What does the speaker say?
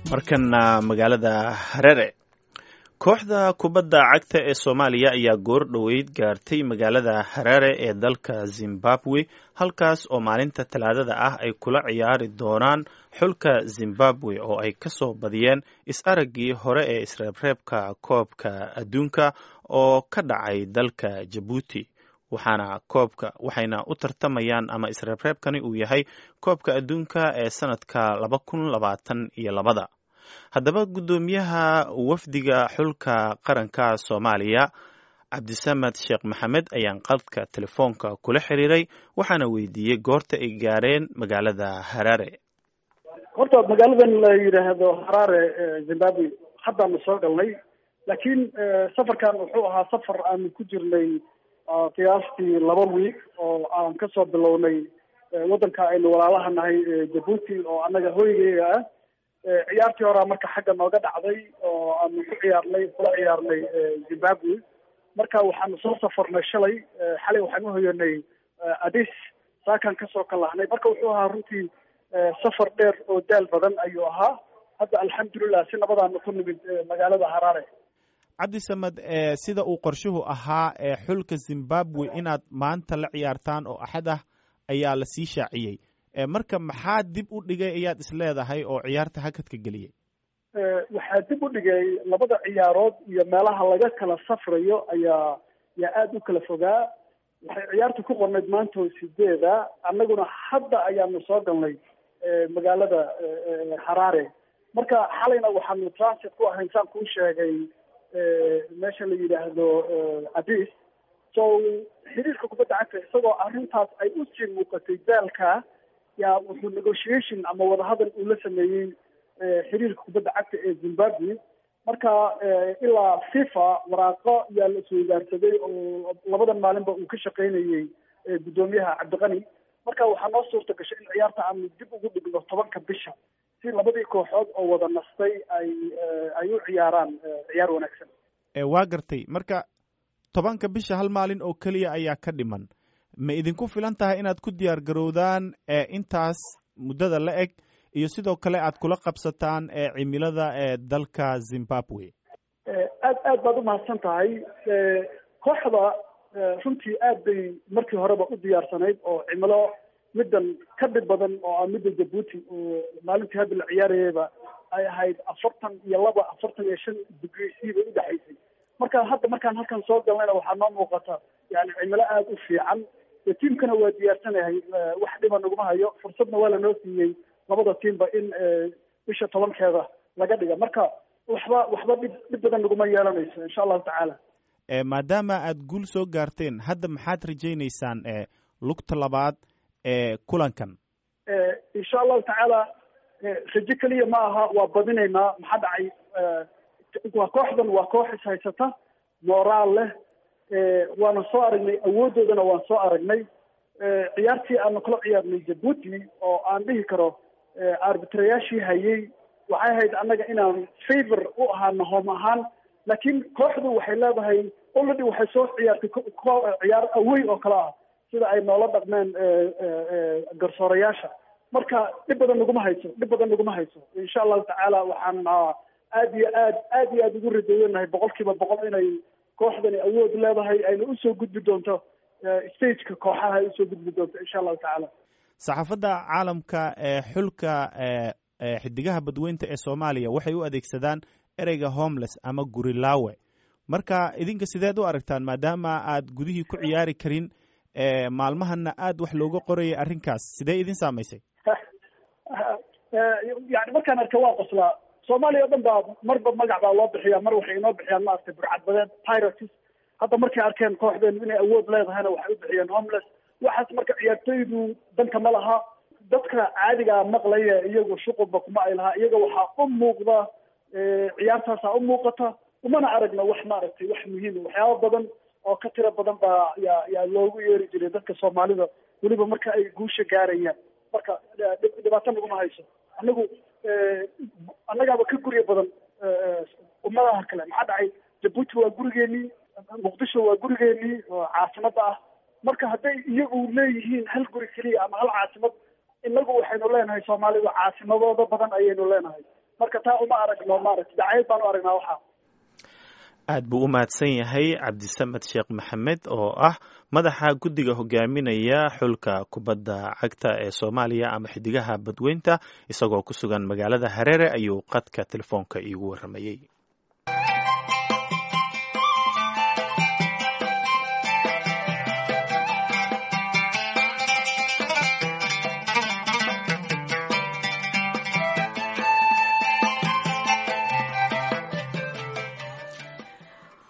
markana magaalada Harare kooxda kubadda cagta ee Soomaaliya ayaa goor dhoweyd gaartay magaalada Harare ee dalka Zimbabwe halkaas oo maalinta Talaadada ah ay kula ciyaari doonaan xulka Zimbabwe oo ay ka soo badiyeen is-araggii hore ee isreebreebka koobka adduunka oo ka dhacay dalka Djibouti waxayna u tartamayaan ama isreebreebkani uu yahay koobka adduunka ee sanadka 2022 haddaba guddoomiyaha wafdiga xulka qaranka Soomaaliya Cabdisamad Sheekh Maxamed ayaan qadka telefoonka kula xiriiray waxaana weydiiyey goorta ay gaareen magaalada Harare. horta magaaladan la yiraahdo Harare Zimbabwe hadda ma soo galnay laakiin safarkan wuxuu ahaa safar aan ku jirnay qiyaastii 2 week oo aan ka soo bilownay wadanka aynu walaalaha nahay Djibouti oo anaga hooygeega ah ciyaartii hore marka xagga nooga dhacday oo aan ku ciyaarnay Zimbabwe marka waxaan soo safarnay xalay waxaan u hoyanay Addis saakan ka soo kalahnay marka wuxuu ahaa runtii safar dheer oo daal badan ayuu ahaa hadda alxamdulillah si nabadaan ku nimid magaalada Harare. Cabdisamad sida uu qorshuhu ahaa xulka Zimbabwe inaad maanta la ciyaartaan oo axad ah ayaa la sii shaaciyay marka maxaa dib u dhigay ayaad isleedahay oo ciyaarta hakadka geliyay waxaa dib u dhigay labada ciyaarood iyo meelaha laga kala safrayo ayaa aad u kala fogaa waxay ciyaarta ku qornayd maanta 8 annaguna hadda ayaanu soo galnay magaalada Harare marka xalayna waxaanu transit ku ahayn saan ku sheegay meesha la yiraahdo Addis so xiriirka kubadda cagta isagoo arrintaas ay u sii muuqatay daalka yaa wuxuu negotiation ama wadahadal uu la sameeyey xiriirka kubadda cagta ee Zimbabwe marka ilaa FIFA waraaqo yaa la soo gaarsaday oo labadan maalinba uu ka shaqeynayay guddoomiyaha Cabdiqani marka waxaa noo suurta gashay in ciyaarta aan dib ugu dhigno 10 bisha si labadii kooxood oo wada nastay ay u ciyaaraan ciyaar wanaagsan waa gartay marka 10 bisha hal maalin oo kaliya ayaa ka dhiman ma idinku filan tahay inaad ku diyaar garowdaan intaas muddada la eg iyo sidoo kale aad kula qabsataan cimilada dalka Zimbabwe aad baad u mahadsan tahay kooxda runtii aad bay markii horeba u diyaarsanayd oo cimilo middan ka dhib badan oo ah midda Djibouti oo maalintii hadda la ciyaarayba ay ahayd 45 degrees u dhaxaysay markaan halkan soo galnayna waxaa noo muuqata yani cimilo aad u fiican tiimkana waa diyaarsanahay wax dhiba naguma hayo fursadna waa lanoo siiyey labada tiimba in bisha 10keeda laga dhiga marka waxba dhib badan naguma yeelanayso insha allahu tacaala maadaama aad guul soo gaarteen hadda maxaad rajaynaysaan lugta labaad kulankan insha allahu tacaala rajo keliya ma aha waa badinaynaa maxaa dhacay kooxdan waa koox is haysata moraal leh waana soo aragnay awoodoodana waan soo aragnay ciyaartii aanu kala ciyaarnay Djibouti oo aan dhihi karo arbitrayaashii hayay waxay ahayd annaga inaan favor u ahaano home ahaan laakiin kooxdu waxay leedahay already waxay soo ciyaartay ciyaar away oo kale ah sida ay noola dhaqmeen garsoorayaasha marka dhib badan naguma hayso insha allahu tacaala waxaan aad iyo aad ugu rajaynahay 100% inay kooxdani awood leedahay ayna u soo gudbi doonto stageka kooxaha ay u soo gudbi doonto insha allahu tacaala saxaafadda caalamka xulka xidigaha badweynta ee Soomaaliya waxay u adeegsadaan ereyga homeless ama gurilaawe marka idinka sideed u aragtaan maadaama aad gudihii ku ciyaari karin maalmahana aad wax looga qorayay arrinkaas sidee idin saamaysay yani markaan arka waa qoslaa Soomaaliya dhan baa marba magac baa loo bixiyaa mar waxay inoo bixiyaan maartay burcad badeed pirates hadda markay arkeen kooxdeen inay awood leedahayna waxay u bixiyeen homeless waxaas marka ciyaartoydu danka ma laha dadka caadiga maqlaya iyagu shuqulba kuma ay laha iyaga waxaa u muuqda ciyaartaas u muuqata umana aragna wax maaragtay wax muhiim waxyaabo badan oo ka tiro badan baa yaa loogu yeeri jiray dadka Soomaalida waliba marka ay guusha gaarayaan marka dhibaato naguma hayso annagaaba ka guriga badan ummadaha kale maxaa dhacay Djibouti waa gurigeenii Muqdisho waa gurigeenii oo caasimada ah marka hadday iyagu leeyihiin hal guri keliya ama hal caasimad inagu waxaynu leenahay Soomaalidu caasimadooda badan ayaynu leenahay marka taa uma aragno maaragtay dacayad baan u aragnaa waxaa. aad buu u mahadsan yahay cabdisamed sheekh maxamed oo ah madaxa guddiga hogaaminaya xulka kubadda cagta ee soomaaliya ama xidigaha badweynta isagoo ku sugan magaalada Hareere ayuu qadka telefoonka iigu waramayey.